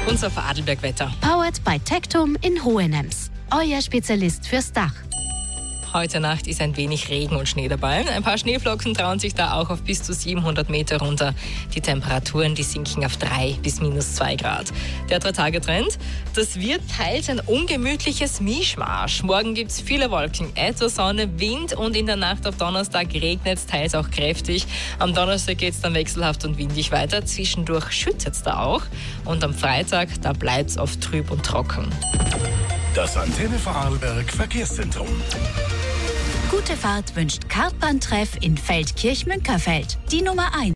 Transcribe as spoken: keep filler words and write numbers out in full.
Unser Vorarlberg-Wetter. Powered by Tectum in Hohenems. Euer Spezialist fürs Dach. Heute Nacht ist ein wenig Regen und Schnee dabei. Ein paar Schneeflocken trauen sich da auch auf bis zu siebenhundert Meter runter. Die Temperaturen, die sinken auf drei bis minus zwei Grad. Der Drei-Tage-Trend, das wird teils ein ungemütliches Mischmasch. Morgen gibt es viele Wolken, etwas Sonne, Wind und in der Nacht auf Donnerstag regnet es teils auch kräftig. Am Donnerstag geht es dann wechselhaft und windig weiter. Zwischendurch schüttet es da auch. Und am Freitag, da bleibt es oft trüb und trocken. Das Antenne Vorarlberg Verkehrszentrum. Gute Fahrt wünscht Kartbahntreff in Feldkirch-Münkerfeld. Die Nummer eins.